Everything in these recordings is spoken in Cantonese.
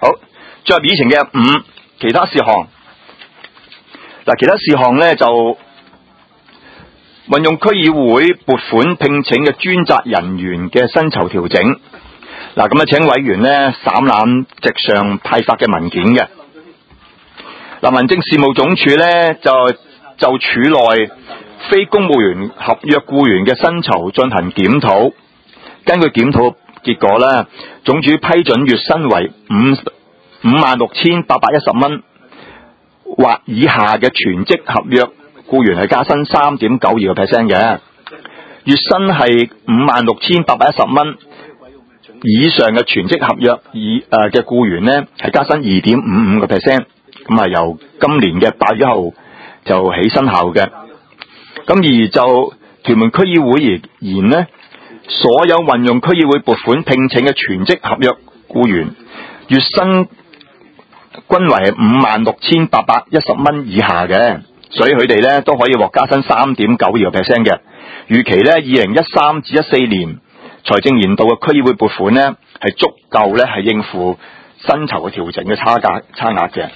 好，進入議程嘅5其他事項。嗱，其他事項咧就運用區議會撥款聘請嘅專責人員嘅薪酬調整。嗱，咁啊，請委員咧省覽席上派發嘅文件嘅。嗱，民政事務總署咧就署內非公務員合約僱員嘅薪酬進行檢討。根據檢討結果咧，總署批准月薪為56,810蚊或以下嘅全職合約僱員係加薪 3.92% 嘅，月薪係56,810蚊以上嘅全職合約嘅僱員呢係加薪 2.55%， 咁啊由今年嘅8月1號就起生效嘅。咁而就屯門區議會而言呢，所有運用區議會撥款聘請嘅全職合約僱員月薪均為56,810蚊以下嘅，所以佢哋咧都可以獲加薪 3.92% 嘅。預期咧2013至14年財政年度嘅區議會撥款咧係足夠咧係應付薪酬嘅調整嘅差額嘅。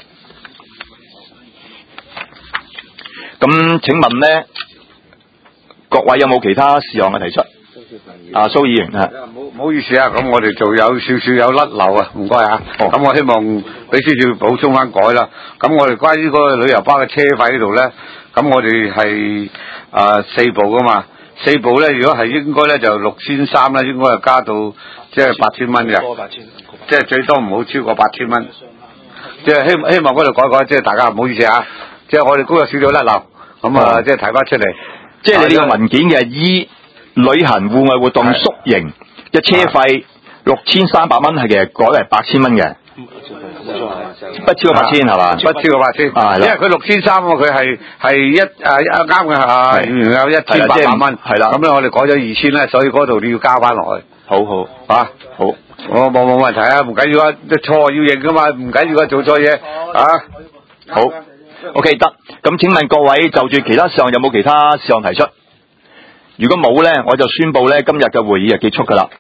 咁請問咧，各位有冇其他事項嘅提出？蘇議員啊， 唔好意思啊，咁我哋就有少少有甩漏啊，唔該啊。咁我希望俾少少補充翻改啦。咁我哋關於嗰個旅遊巴嘅車費呢度咧，咁我哋係4部噶嘛，4部咧如果係應該咧就6,300咧，應該係加到即係8,000蚊嘅，即係最多唔好超過8,000蚊。即係希望嗰度改，即係大家唔好意思啊，即係我哋都有少少甩漏，咁啊即係睇翻出嚟。 即係你呢個文件嘅旅行戶外活動宿營嘅車費6,300蚊係其實改為8,000蚊嘅，不超過8,000係嘛？ 不超過8,000，因為佢6,300佢係啱嘅嚇，有1,800蚊，係啦。咁咧我哋改咗2,000咧，所以嗰度你要加翻落去。 好啊，好， 我冇問題啊，唔緊要啊，錯要認噶嘛，唔緊要啊，做錯嘢啊。 好 ，OK 得。咁請問各位就住其他事項有冇其他事項提出？如果冇咧，我就宣布咧今日嘅會議就結束㗎啦。